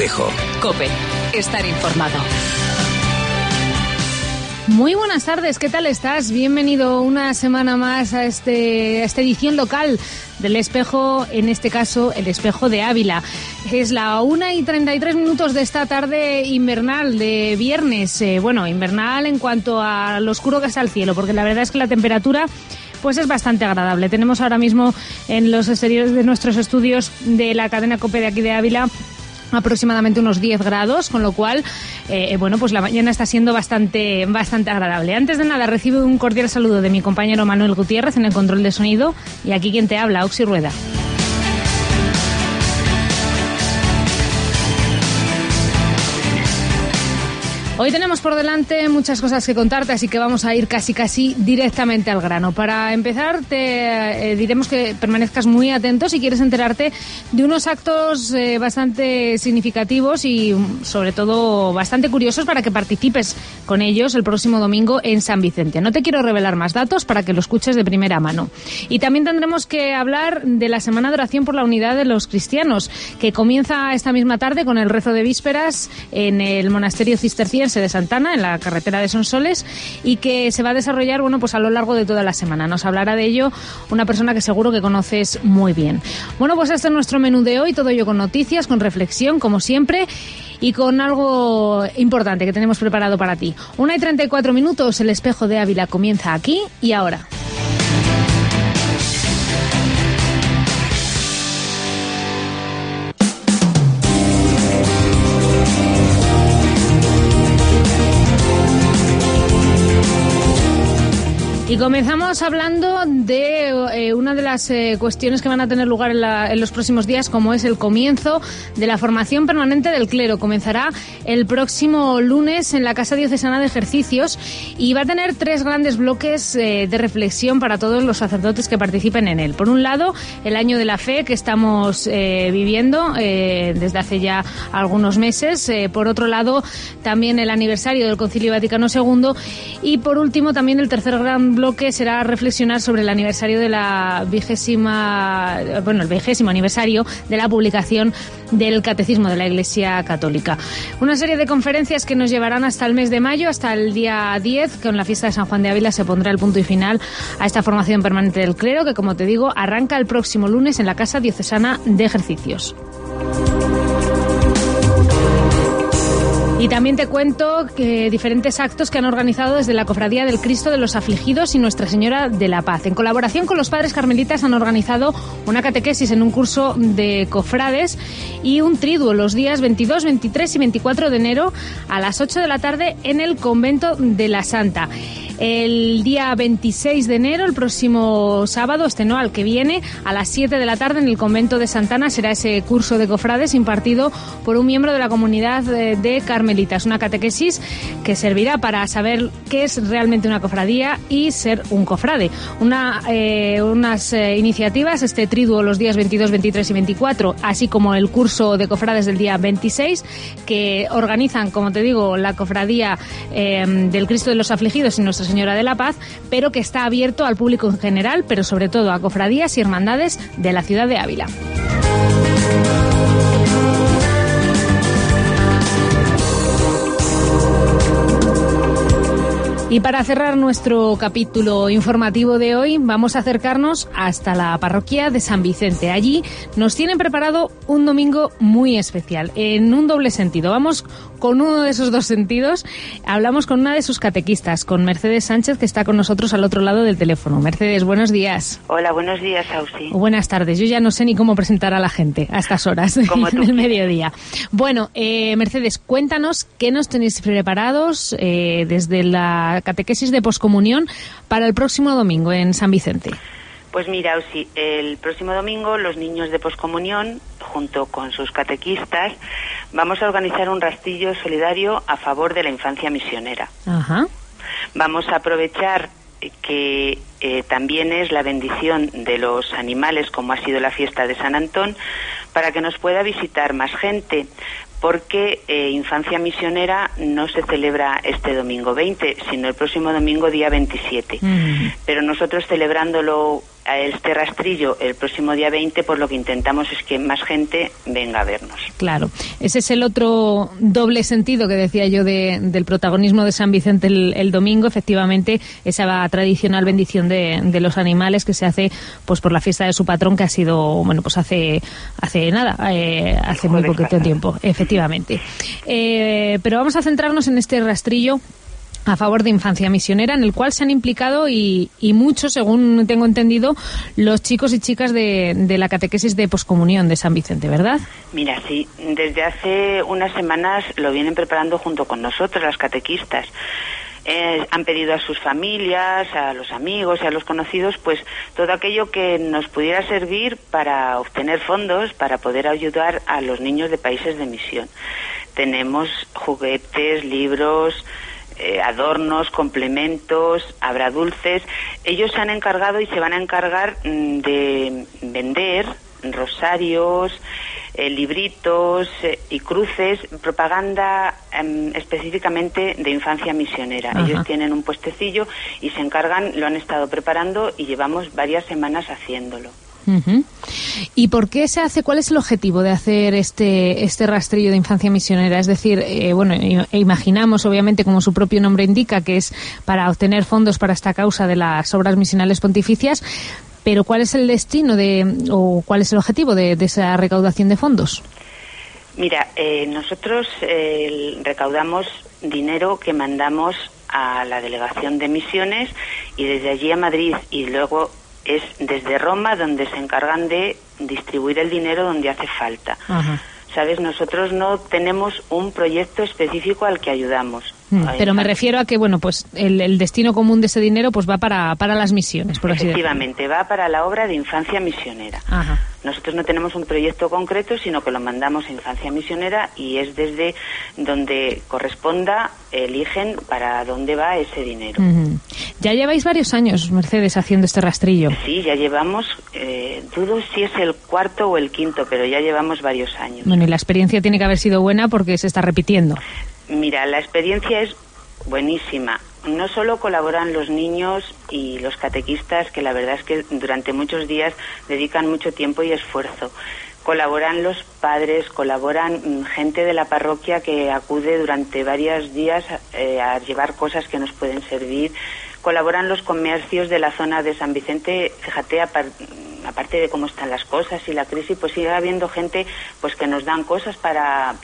Espejo. COPE. Estar informado. Muy buenas tardes, ¿qué tal estás? Bienvenido una semana más a esta edición local del Espejo, en este caso el Espejo de Ávila. Es la 1:33 de esta tarde invernal de viernes. Invernal en cuanto a lo oscuro que está el cielo, porque la verdad es que la temperatura pues es bastante agradable. Tenemos ahora mismo en los exteriores de nuestros estudios de la cadena COPE de aquí de Ávila aproximadamente unos 10 grados, con lo cual, pues la mañana está siendo bastante agradable. Antes de nada, recibo un cordial saludo de mi compañero Manuel Gutiérrez en el control de sonido, y aquí quien te habla, Oxy Rueda. Hoy tenemos por delante muchas cosas que contarte, así que vamos a ir casi directamente al grano. Para empezar, te diremos que permanezcas muy atento si quieres enterarte de unos actos bastante significativos y, sobre todo, bastante curiosos para que participes con ellos el próximo domingo en San Vicente. No te quiero revelar más datos para que lo escuches de primera mano. Y también tendremos que hablar de la Semana de Oración por la Unidad de los Cristianos, que comienza esta misma tarde con el rezo de vísperas en el monasterio cisterciense de Santana, en la carretera de Sonsoles, y que se va a desarrollar a lo largo de toda la semana. Nos hablará de ello una persona que seguro que conoces muy bien. Pues este es nuestro menú de hoy, todo ello con noticias, con reflexión, como siempre, y con algo importante que tenemos preparado para ti. 1:34, el Espejo de Ávila comienza aquí y ahora. Y comenzamos hablando de una de las cuestiones que van a tener lugar en los próximos días, como es el comienzo de la formación permanente del clero. Comenzará el próximo lunes en la Casa Diocesana de Ejercicios y va a tener 3 grandes bloques de reflexión para todos los sacerdotes que participen en él. Por un lado, el año de la fe que estamos viviendo desde hace ya algunos meses. Por otro lado, también el aniversario del Concilio Vaticano II. Y por último, también el tercer gran bloque será reflexionar sobre el aniversario de el 20º aniversario de la publicación del Catecismo de la Iglesia Católica. Una serie de conferencias que nos llevarán hasta el mes de mayo, hasta el día 10, con la fiesta de San Juan de Ávila se pondrá el punto y final a esta formación permanente del clero, que, como te digo, arranca el próximo lunes en la Casa Diocesana de Ejercicios. Y también te cuento que diferentes actos que han organizado desde la Cofradía del Cristo de los Afligidos y Nuestra Señora de la Paz. En colaboración con los padres carmelitas han organizado una catequesis en un curso de cofrades y un triduo los días 22, 23 y 24 de enero a las 8 de la tarde en el Convento de la Santa. El día 26 de enero, el próximo sábado, al que viene, a las 7 de la tarde en el Convento de Santana será ese curso de cofrades impartido por un miembro de la comunidad de carmelitas. Una catequesis que servirá para saber qué es realmente una cofradía y ser un cofrade. Unas iniciativas, este triduo los días 22, 23 y 24, así como el curso de cofrades del día 26, que organizan, como te digo, la Cofradía del Cristo de los Afligidos y Nuestra Señora de la Paz, pero que está abierto al público en general, pero sobre todo a cofradías y hermandades de la ciudad de Ávila. Y para cerrar nuestro capítulo informativo de hoy, vamos a acercarnos hasta la parroquia de San Vicente. Allí nos tienen preparado un domingo muy especial, en un doble sentido. Vamos con uno de esos dos sentidos. Hablamos con una de sus catequistas, con Mercedes Sánchez, que está con nosotros al otro lado del teléfono. Mercedes, buenos días. Hola, buenos días, Ausi. Buenas tardes. Yo ya no sé ni cómo presentar a la gente a estas horas del mediodía. Bueno, Mercedes, cuéntanos qué nos tenéis preparados desde la catequesis de poscomunión para el próximo domingo en San Vicente. Pues mira, Ausi, el próximo domingo los niños de poscomunión, junto con sus catequistas, vamos a organizar un rastrillo solidario a favor de la infancia misionera. Ajá. Vamos a aprovechar que también es la bendición de los animales, como ha sido la fiesta de San Antón, para que nos pueda visitar más gente, porque Infancia Misionera no se celebra este domingo 20, sino el próximo domingo día 27. Pero nosotros celebrándolo a este rastrillo el próximo día 20, pues lo que intentamos es que más gente venga a vernos. Claro, ese es el otro doble sentido que decía yo del protagonismo de San Vicente el domingo. Efectivamente, esa tradicional bendición de los animales que se hace pues por la fiesta de su patrón, que ha sido, bueno, pues hace muy poquito tiempo, efectivamente. Pero vamos a centrarnos en este rastrillo a favor de Infancia Misionera, en el cual se han implicado y mucho, según tengo entendido, los chicos y chicas de la catequesis de poscomunión de San Vicente, ¿verdad? Mira, sí, desde hace unas semanas lo vienen preparando junto con nosotros, las catequistas. Han pedido a sus familias, a los amigos y a los conocidos, pues todo aquello que nos pudiera servir para obtener fondos, para poder ayudar a los niños de países de misión. Tenemos juguetes, libros, adornos, complementos, habrá dulces. Ellos se han encargado y se van a encargar de vender rosarios, libritos y cruces, propaganda específicamente de Infancia Misionera. Ajá. Ellos tienen un puestecillo y se encargan, lo han estado preparando y llevamos varias semanas haciéndolo. Uh-huh. ¿Y por qué se hace? ¿Cuál es el objetivo de hacer este rastrillo de Infancia Misionera? Es decir, imaginamos, obviamente, como su propio nombre indica, que es para obtener fondos para esta causa de las obras misionales pontificias, pero ¿cuál es el destino o cuál es el objetivo de esa recaudación de fondos? Mira, nosotros recaudamos dinero que mandamos a la Delegación de Misiones y desde allí a Madrid, y luego es desde Roma donde se encargan de distribuir el dinero donde hace falta. Ajá. ¿Sabes? Nosotros no tenemos un proyecto específico al que ayudamos. Pero me refiero a que, bueno, pues el destino común de ese dinero pues va para las misiones, por así decirlo. Efectivamente, va para la obra de Infancia Misionera. Ajá. Nosotros no tenemos un proyecto concreto, sino que lo mandamos a Infancia Misionera y es desde donde corresponda, eligen para dónde va ese dinero. Uh-huh. Ya lleváis varios años, Mercedes, haciendo este rastrillo. Sí, ya llevamos, dudo si es el 4º o el 5º, pero ya llevamos varios años. Bueno, y la experiencia tiene que haber sido buena porque se está repitiendo. Mira, la experiencia es buenísima. No solo colaboran los niños y los catequistas, que la verdad es que durante muchos días dedican mucho tiempo y esfuerzo. Colaboran los padres, colaboran gente de la parroquia que acude durante varios días a llevar cosas que nos pueden servir. Colaboran los comercios de la zona de San Vicente. Fíjate, aparte de cómo están las cosas y la crisis, pues sigue habiendo gente pues que nos dan cosas para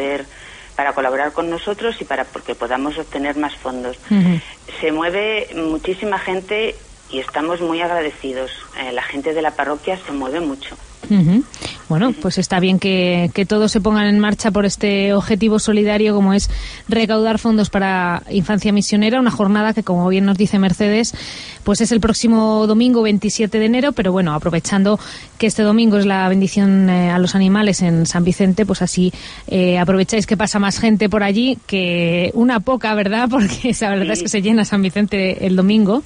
colaborar con nosotros y porque podamos obtener más fondos. Uh-huh. Se mueve muchísima gente y estamos muy agradecidos. La gente de la parroquia se mueve mucho. Uh-huh. Bueno, pues está bien que todos se pongan en marcha por este objetivo solidario como es recaudar fondos para Infancia Misionera, una jornada que, como bien nos dice Mercedes, pues es el próximo domingo 27 de enero, pero bueno, aprovechando que este domingo es la bendición a los animales en San Vicente, pues así aprovecháis que pasa más gente por allí, que una poca, ¿verdad? Porque esa verdad es que se llena San Vicente el domingo.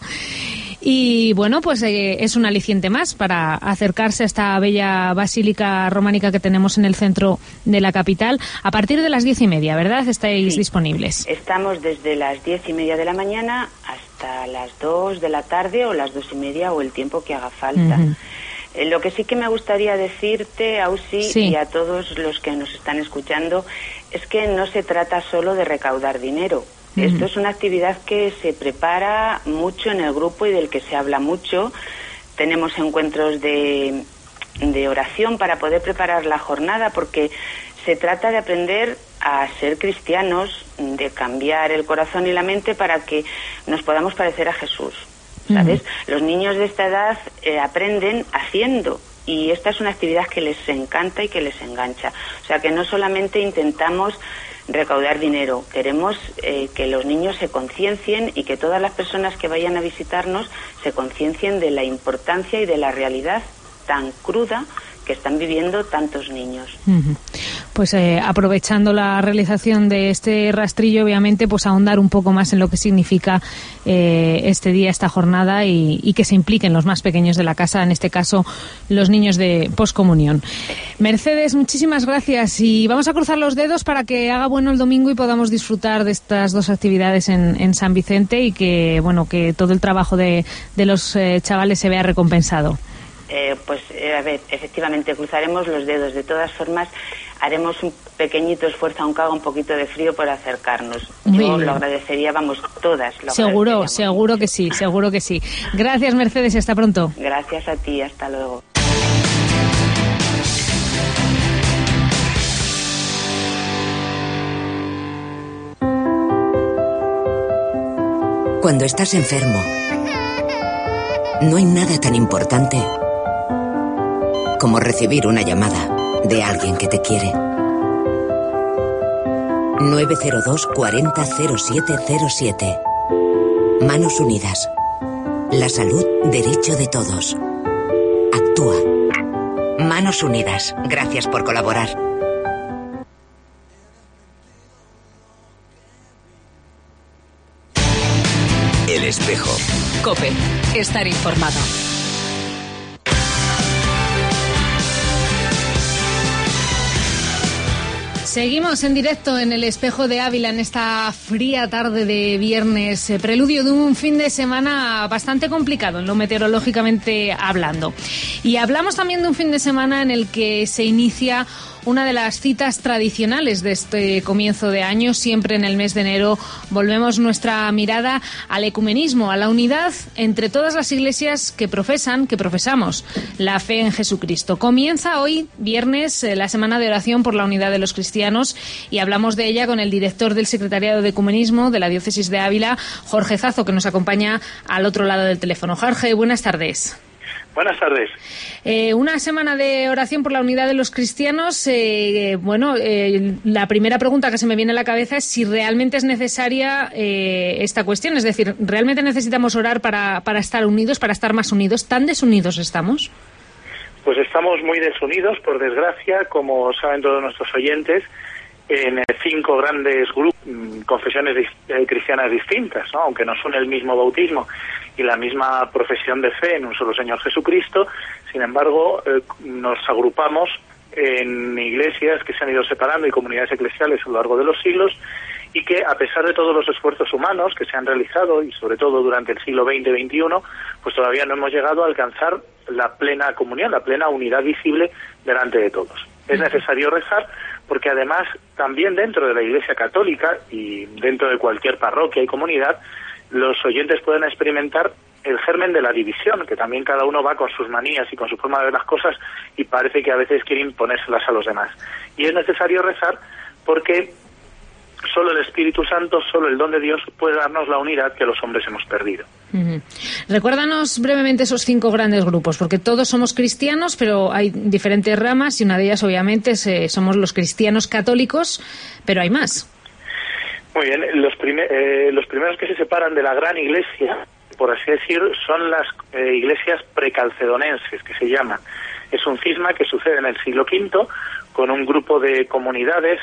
Y bueno, pues es un aliciente más para acercarse a esta bella basílica románica que tenemos en el centro de la capital. A partir de las 10:30, ¿verdad? Estáis disponibles. Estamos desde las 10:30 de la mañana hasta las 2 de la tarde o las 2:30 o el tiempo que haga falta. Uh-huh. Lo que sí que me gustaría decirte, Ausi, y a todos los que nos están escuchando, es que no se trata solo de recaudar dinero. Esto es una actividad que se prepara mucho en el grupo y del que se habla mucho. Tenemos encuentros de oración para poder preparar la jornada, porque se trata de aprender a ser cristianos, de cambiar el corazón y la mente para que nos podamos parecer a Jesús, ¿sabes? Uh-huh. Los niños de esta edad aprenden haciendo. Y esta es una actividad que les encanta y que les engancha. O sea, que no solamente intentamos recaudar dinero, queremos que los niños se conciencien y que todas las personas que vayan a visitarnos se conciencien de la importancia y de la realidad tan cruda que están viviendo tantos niños. Uh-huh. pues aprovechando la realización de este rastrillo, obviamente, pues ahondar un poco más en lo que significa este día, esta jornada, y que se impliquen los más pequeños de la casa, en este caso los niños de poscomunión. Mercedes, muchísimas gracias, y vamos a cruzar los dedos para que haga bueno el domingo y podamos disfrutar de estas dos actividades en San Vicente, y que que todo el trabajo de los chavales se vea recompensado. A ver, efectivamente cruzaremos los dedos. De todas formas, haremos un pequeñito esfuerzo, aunque haga un poquito de frío, por acercarnos. Yo lo agradecería, todas. Seguro que sí. Gracias, Mercedes, hasta pronto. Gracias a ti, hasta luego. Cuando estás enfermo, no hay nada tan importante como recibir una llamada de alguien que te quiere. 902 40 0707. Manos Unidas. La salud, derecho de todos. Actúa. Manos Unidas. Gracias por colaborar. El Espejo. COPE. Estar informado. Seguimos en directo en el Espejo de Ávila en esta fría tarde de viernes, preludio de un fin de semana bastante complicado en lo meteorológicamente hablando. Y hablamos también de un fin de semana en el que se inicia una de las citas tradicionales de este comienzo de año. Siempre en el mes de enero volvemos nuestra mirada al ecumenismo, a la unidad entre todas las iglesias que profesamos la fe en Jesucristo. Comienza hoy, viernes, la semana de oración por la unidad de los cristianos, y hablamos de ella con el director del Secretariado de Ecumenismo de la Diócesis de Ávila, Jorge Zazo, que nos acompaña al otro lado del teléfono. Jorge, buenas tardes. Buenas tardes. Una semana de oración por la unidad de los cristianos. La primera pregunta que se me viene a la cabeza es si realmente es necesaria esta cuestión. Es decir, ¿realmente necesitamos orar para estar unidos, para estar más unidos? ¿Tan desunidos estamos? Pues estamos muy desunidos, por desgracia, como saben todos nuestros oyentes, en 5 grandes grupos, confesiones cristianas distintas, ¿no? Aunque nos une el mismo bautismo y la misma profesión de fe en un solo Señor Jesucristo. Sin embargo, nos agrupamos en iglesias que se han ido separando y comunidades eclesiales a lo largo de los siglos, y que, a pesar de todos los esfuerzos humanos que se han realizado, y sobre todo durante el siglo XX-XXI, pues todavía no hemos llegado a alcanzar la plena comunión, la plena unidad visible delante de todos. Es necesario rezar, porque además también dentro de la Iglesia Católica y dentro de cualquier parroquia y comunidad, los oyentes pueden experimentar el germen de la división, que también cada uno va con sus manías y con su forma de ver las cosas, y parece que a veces quiere imponérselas a los demás. Y es necesario rezar, porque solo el Espíritu Santo, solo el don de Dios puede darnos la unidad que los hombres hemos perdido. Recuérdanos brevemente esos 5 grandes grupos, porque todos somos cristianos, pero hay diferentes ramas, y una de ellas obviamente somos los cristianos católicos, pero hay más. Muy bien, los primeros que se separan de la gran iglesia, por así decir, son las iglesias precalcedonenses, que se llaman. Es un cisma que sucede en el siglo V con un grupo de comunidades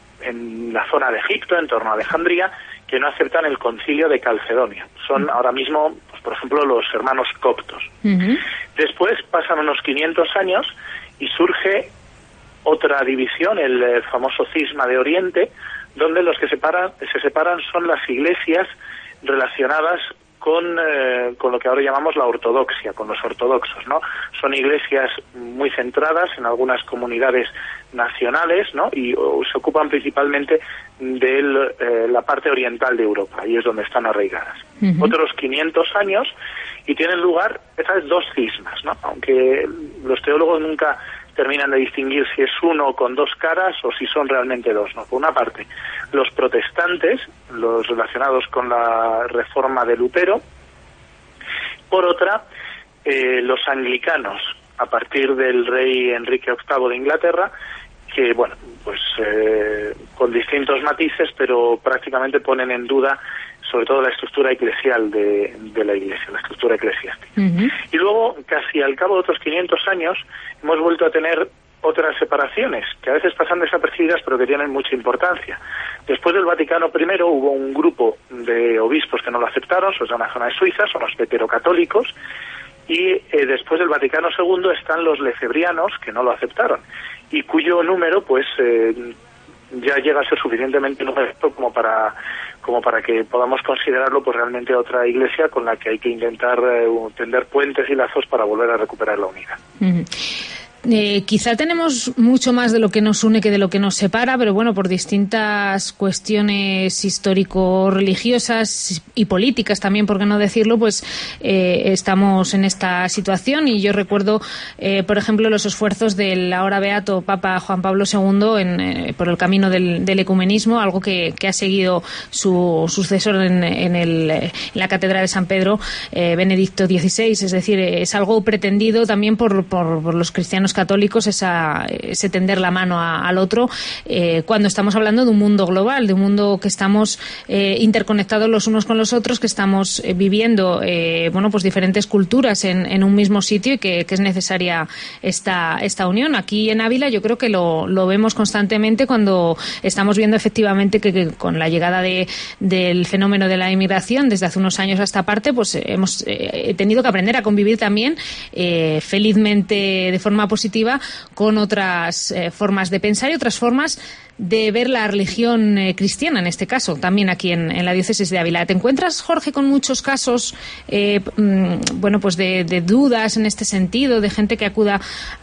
en la zona de Egipto, en torno a Alejandría, que no aceptan el concilio de Calcedonia. Son ahora mismo, pues, por ejemplo, los hermanos coptos. Después pasan unos 500 años y surge otra división, el famoso cisma de Oriente, donde los que se separan son las iglesias relacionadas con lo que ahora llamamos la ortodoxia, con los ortodoxos, ¿no? Son iglesias muy centradas en algunas comunidades nacionales, ¿no? Y se ocupan principalmente de la parte oriental de Europa, y es donde están arraigadas. Otros 500 años y tienen lugar esas 2 cismas, ¿no? Aunque los teólogos nunca terminan de distinguir si es uno con 2 caras o si son realmente 2, ¿no? Por una parte, los protestantes, los relacionados con la reforma de Lutero. Por otra, los anglicanos, a partir del rey Enrique VIII de Inglaterra, que, bueno, pues con distintos matices, pero prácticamente ponen en duda sobre todo la estructura eclesial de la Iglesia, la estructura eclesiástica. Y luego, casi al cabo de otros 500 años, hemos vuelto a tener otras separaciones que a veces pasan desapercibidas pero que tienen mucha importancia. Después del Vaticano I hubo un grupo de obispos que no lo aceptaron, son de la zona de Suiza, son los veterocatólicos, y después del Vaticano II están los lefebrianos, que no lo aceptaron, y cuyo número pues ya llega a ser suficientemente numeroso como para que podamos considerarlo pues realmente otra iglesia con la que hay que intentar tender puentes y lazos para volver a recuperar la unidad. Quizá tenemos mucho más de lo que nos une que de lo que nos separa, pero bueno, por distintas cuestiones histórico-religiosas y políticas también, por qué no decirlo, pues estamos en esta situación. Y yo recuerdo, por ejemplo, los esfuerzos del ahora beato Papa Juan Pablo II por el camino del ecumenismo, algo que ha seguido su sucesor en la Catedral de San Pedro, Benedicto XVI. Es decir, es algo pretendido también por los cristianos católicos, ese tender la mano al otro, cuando estamos hablando de un mundo global, de un mundo que estamos interconectados los unos con los otros, que estamos viviendo pues diferentes culturas en un mismo sitio, y que es necesaria esta unión. Aquí en Ávila yo creo que lo vemos constantemente cuando estamos viendo efectivamente que con la llegada del fenómeno de la inmigración desde hace unos años a esta parte, pues hemos tenido que aprender a convivir también felizmente de forma positiva con otras formas de pensar y otras formas de ver la religión cristiana, en este caso, también aquí en la diócesis de Ávila. ¿Te encuentras, Jorge, con muchos casos pues de dudas en este sentido, de gente que acuda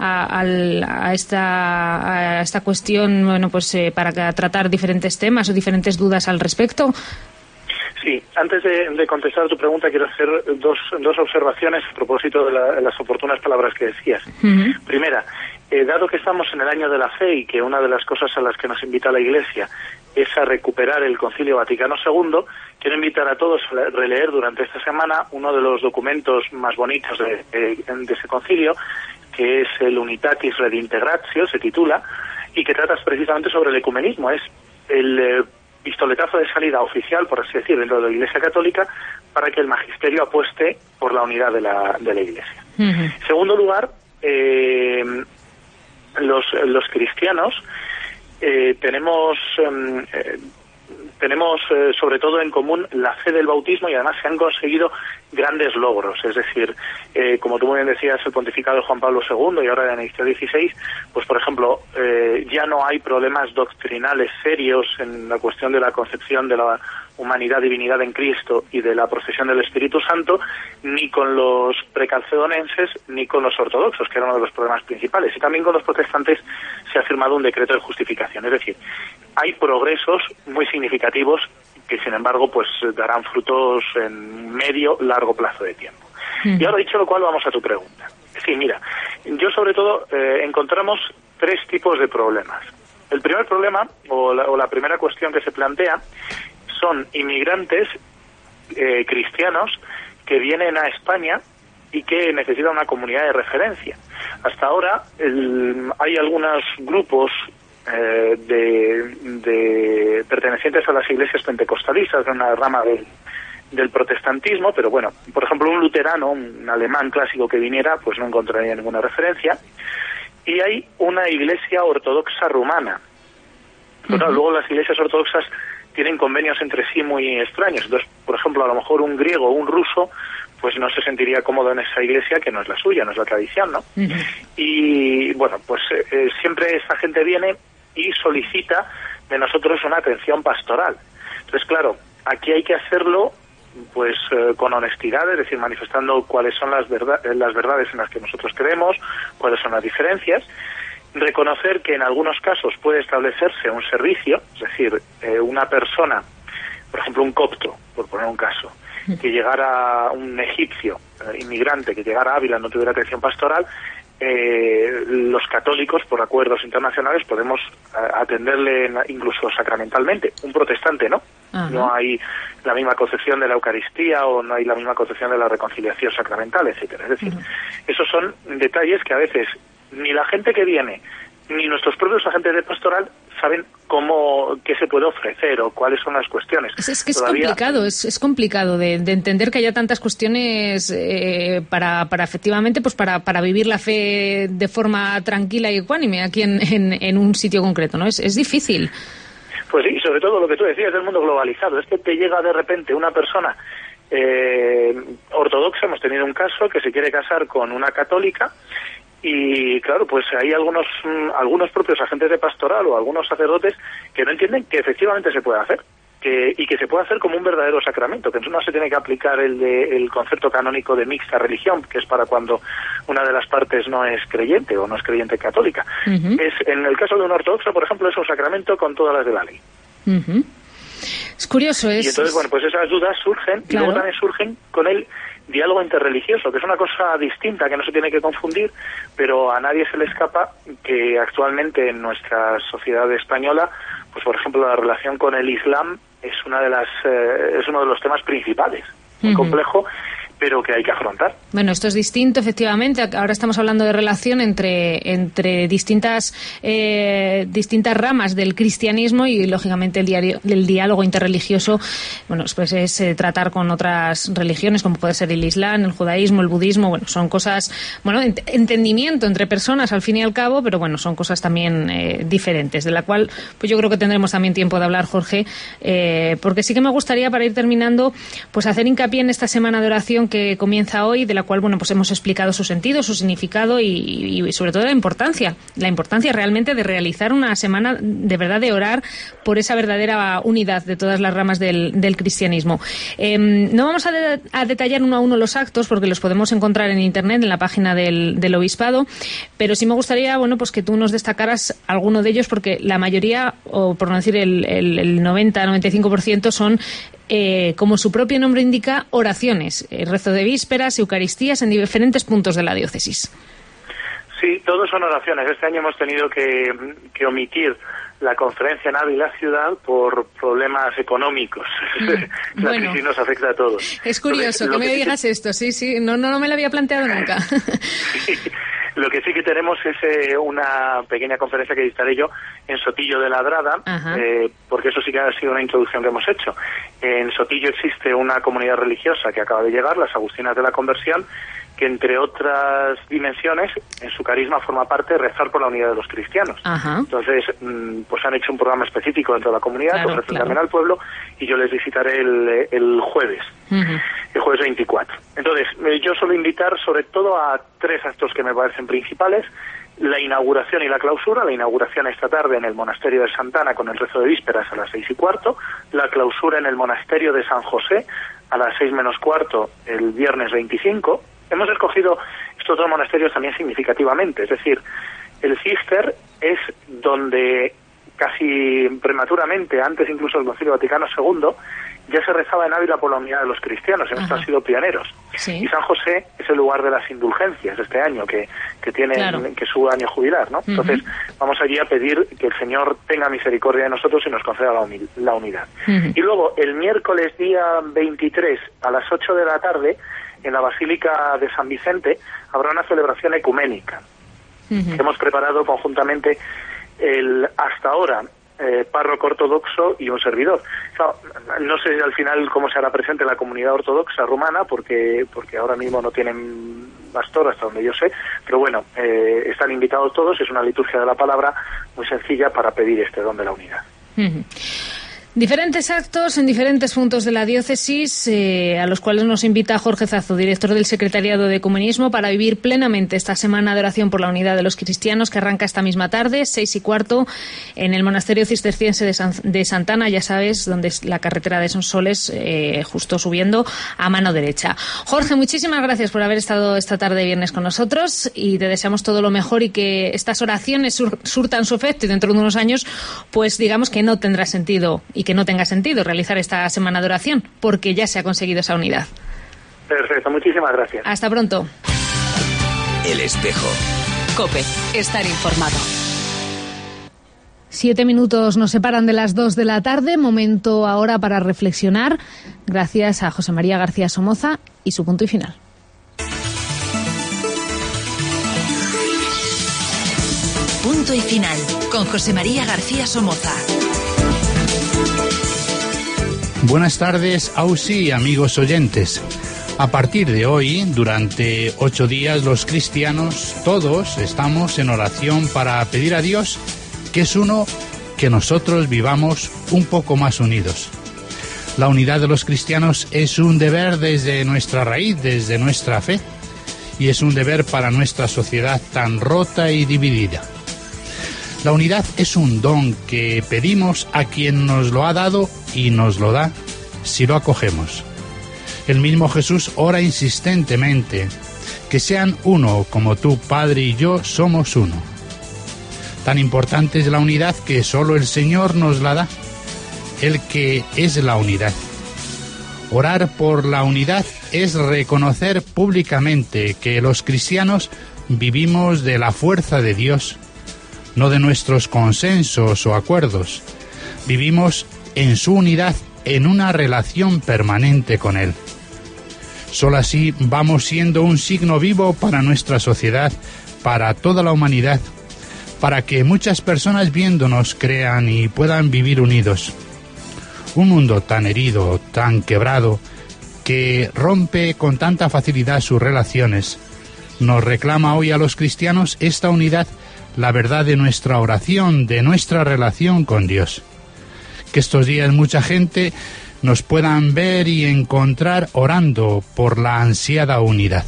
a esta cuestión para tratar diferentes temas o diferentes dudas al respecto? Sí, antes de contestar a tu pregunta quiero hacer dos observaciones a propósito de las oportunas palabras que decías. Uh-huh. Primera, dado que estamos en el año de la fe y que una de las cosas a las que nos invita la Iglesia es a recuperar el Concilio Vaticano II, quiero invitar a todos a releer durante esta semana uno de los documentos más bonitos de ese concilio, que es el Unitatis Redintegratio, se titula, y que trata precisamente sobre el ecumenismo. Es el pistoletazo de salida oficial, por así decir, dentro de la Iglesia Católica, para que el magisterio apueste por la unidad de la Iglesia. Uh-huh. En segundo lugar, los cristianos tenemos sobre todo en común la fe del bautismo, y además se han conseguido grandes logros. Es decir, como tú muy bien decías, el pontificado de Juan Pablo II y ahora de Benedicto XVI, pues por ejemplo, ya no hay problemas doctrinales serios en la cuestión de la concepción de la humanidad, divinidad en Cristo y de la procesión del Espíritu Santo, ni con los precalcedonenses ni con los ortodoxos, que era uno de los problemas principales. Y también con los protestantes se ha firmado un decreto de justificación. Es decir, hay progresos muy significativos que, sin embargo, pues darán frutos en medio, largo plazo de tiempo. Y ahora, dicho lo cual, vamos a tu pregunta. Sí, mira, yo sobre todo encontramos tres tipos de problemas. El primer problema, o la primera cuestión que se plantea, son inmigrantes cristianos que vienen a España y que necesitan una comunidad de referencia. Hasta ahora hay algunos grupos de pertenecientes a las iglesias pentecostalistas, de una rama del protestantismo, pero bueno, por ejemplo, un luterano, un alemán clásico que viniera, pues no encontraría ninguna referencia. Y hay una iglesia ortodoxa rumana. Pero luego las iglesias ortodoxas tienen convenios entre sí muy extraños. Entonces, por ejemplo, a lo mejor un griego o un ruso pues no se sentiría cómodo en esa iglesia, que no es la suya, no es la tradición, ¿no? Uh-huh. Y bueno, pues siempre esta gente viene y solicita de nosotros una atención pastoral. Entonces, claro, aquí hay que hacerlo pues con honestidad, es decir, manifestando cuáles son las verdades en las que nosotros creemos, cuáles son las diferencias. Reconocer que en algunos casos puede establecerse un servicio, es decir, una persona, por ejemplo un copto, por poner un caso, que llegara, un egipcio inmigrante que llegara a Ávila, no tuviera atención pastoral, los católicos, por acuerdos internacionales, podemos atenderle incluso sacramentalmente. Un protestante no. Ajá. No hay la misma concepción de la Eucaristía o no hay la misma concepción de la reconciliación sacramental, etcétera. Es decir, esos son detalles que a veces ni la gente que viene ni nuestros propios agentes de pastoral saben qué se puede ofrecer o cuáles son las cuestiones. Es que es complicado de entender que haya tantas cuestiones para efectivamente pues para vivir la fe de forma tranquila y ecuánime aquí en un sitio concreto, ¿no? Es difícil. Pues sí, sobre todo lo que tú decías del mundo globalizado. Es que te llega de repente una persona ortodoxa, hemos tenido un caso que se quiere casar con una católica. Y claro, pues hay algunos propios agentes de pastoral o algunos sacerdotes que no entienden que efectivamente se puede hacer, y que se puede hacer como un verdadero sacramento, que no se tiene que aplicar el concepto canónico de mixta religión, que es para cuando una de las partes no es creyente o no es creyente católica. En el caso de un ortodoxo, por ejemplo, es un sacramento con todas las de la ley. Es curioso. Y entonces, bueno, pues esas dudas surgen, claro. Y luego también surgen con el diálogo interreligioso, que es una cosa distinta, que no se tiene que confundir, pero a nadie se le escapa que actualmente en nuestra sociedad española, pues por ejemplo, la relación con el Islam es uno de los temas principales, muy complejo, pero que hay que afrontar. Bueno, esto es distinto, efectivamente. Ahora estamos hablando de relación entre distintas ramas del cristianismo y, lógicamente, el diálogo interreligioso, bueno, pues es tratar con otras religiones, como puede ser el Islam, el judaísmo, el budismo. Bueno, son cosas, bueno, entendimiento entre personas, al fin y al cabo, pero bueno, son cosas también diferentes, de la cual, pues yo creo que tendremos también tiempo de hablar, Jorge, porque sí que me gustaría, para ir terminando, pues hacer hincapié en esta semana de oración que comienza hoy, de la cual, bueno, pues hemos explicado su sentido, su significado y sobre todo la importancia realmente de realizar una semana de verdad, de orar por esa verdadera unidad de todas las ramas del cristianismo. No vamos a detallar uno a uno los actos, porque los podemos encontrar en internet, en la página del obispado, pero sí me gustaría, bueno, pues que tú nos destacaras alguno de ellos, porque la mayoría, o por no decir el 90-95%, son como su propio nombre indica, oraciones, rezo de vísperas, eucaristías en diferentes puntos de la diócesis. Sí, todos son oraciones. Este año hemos tenido que omitir la conferencia en Ávila ciudad por problemas económicos. La crisis nos afecta a todos. Es curioso que me digas esto, sí, no me lo había planteado nunca. Sí. Lo que sí que tenemos es una pequeña conferencia que dictaré yo en Sotillo de Ladrada, porque eso sí que ha sido una introducción que hemos hecho. En Sotillo existe una comunidad religiosa que acaba de llegar, las Agustinas de la Conversión, que entre otras dimensiones, en su carisma forma parte de rezar por la unidad de los cristianos. Entonces, pues han hecho un programa específico dentro de la comunidad, ofrecen también al pueblo, y yo les visitaré el jueves, el jueves 24. Entonces, yo suelo invitar sobre todo a 3 actos que me parecen principales: la inauguración y la clausura. La inauguración esta tarde en el monasterio de Santana con el rezo de vísperas a las 6:15, la clausura en el monasterio de San José a las 6:15 el viernes 25. Hemos escogido estos 2 monasterios también significativamente, es decir, el Císter es donde casi prematuramente, antes incluso del Concilio Vaticano II, ya se rezaba en Ávila por la unidad de los cristianos, en esto han sido pioneros. Y San José es el lugar de las indulgencias este año, que tienen, que es su año jubilar, ¿no? Entonces, vamos allí a pedir que el Señor tenga misericordia de nosotros y nos conceda la unidad. Y luego, el miércoles día 23, a las 8 de la tarde, en la Basílica de San Vicente, habrá una celebración ecuménica. Hemos preparado conjuntamente el, hasta ahora, párroco ortodoxo y un servidor. No sé al final cómo se hará presente la comunidad ortodoxa rumana, porque ahora mismo no tienen pastor, hasta donde yo sé, pero bueno, están invitados todos. Es una liturgia de la palabra muy sencilla para pedir este don de la unidad. Diferentes actos en diferentes puntos de la diócesis, a los cuales nos invita Jorge Zazo, director del Secretariado de Ecumenismo, para vivir plenamente esta semana de oración por la unidad de los cristianos, que arranca esta misma tarde, 6:15, en el monasterio cisterciense de Santana, ya sabes, donde es la carretera de Sonsoles, justo subiendo a mano derecha. Jorge, muchísimas gracias por haber estado esta tarde viernes con nosotros, y te deseamos todo lo mejor y que estas oraciones surtan su efecto, y dentro de unos años, pues digamos que no tendrá sentido y que no tenga sentido realizar esta semana de oración, porque ya se ha conseguido esa unidad. Perfecto, muchísimas gracias. Hasta pronto. El Espejo. COPE, estar informado. 7 minutos nos separan de las 2 de la tarde, momento ahora para reflexionar, gracias a José María García Somoza y su punto y final. Punto Punto y Final, con José María García Somoza. Buenas tardes, Ausi, amigos oyentes. A partir de hoy, durante 8 días, los cristianos, todos, estamos en oración para pedir a Dios, que es uno, que nosotros vivamos un poco más unidos. La unidad de los cristianos es un deber desde nuestra raíz, desde nuestra fe, y es un deber para nuestra sociedad tan rota y dividida. La unidad es un don que pedimos a quien nos lo ha dado y nos lo da si lo acogemos. El mismo Jesús ora insistentemente, que sean uno como tú, Padre, y yo somos uno. Tan importante es la unidad que solo el Señor nos la da, el que es la unidad. Orar por la unidad es reconocer públicamente que los cristianos vivimos de la fuerza de Dios, no de nuestros consensos o acuerdos. Vivimos en su unidad, en una relación permanente con Él. Solo así vamos siendo un signo vivo para nuestra sociedad, para toda la humanidad, para que muchas personas viéndonos crean y puedan vivir unidos. Un mundo tan herido, tan quebrado, que rompe con tanta facilidad sus relaciones, nos reclama hoy a los cristianos esta unidad, la verdad de nuestra oración, de nuestra relación con Dios. Que estos días mucha gente nos puedan ver y encontrar orando por la ansiada unidad.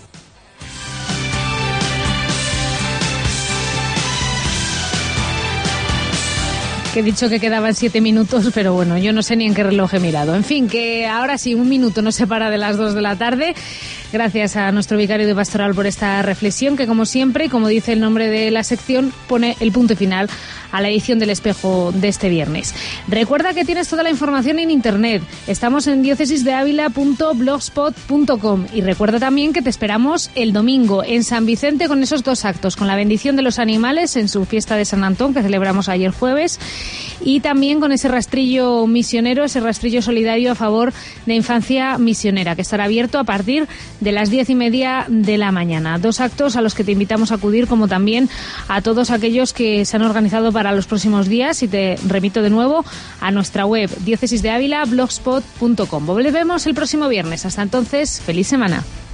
Que he dicho que quedaban 7 minutos, pero bueno, yo no sé ni en qué reloj he mirado. En fin, que ahora sí, 1 minuto nos separa de las 2 de la tarde. Gracias a nuestro vicario de pastoral por esta reflexión que, como siempre, y como dice el nombre de la sección, pone el punto final a la edición del Espejo de este viernes. Recuerda que tienes toda la información en internet. Estamos en diocesisdeavila.blogspot.com y recuerda también que te esperamos el domingo en San Vicente con esos 2 actos, con la bendición de los animales en su fiesta de San Antón que celebramos ayer jueves, y también con ese rastrillo misionero, ese rastrillo solidario a favor de infancia misionera, que estará abierto a partir de las 10:30 de la mañana. 2 actos a los que te invitamos a acudir, como también a todos aquellos que se han organizado para los próximos días, y te remito de nuevo a nuestra web diocesisdeavila.blogspot.com. Volvemos el próximo viernes. Hasta entonces, feliz semana.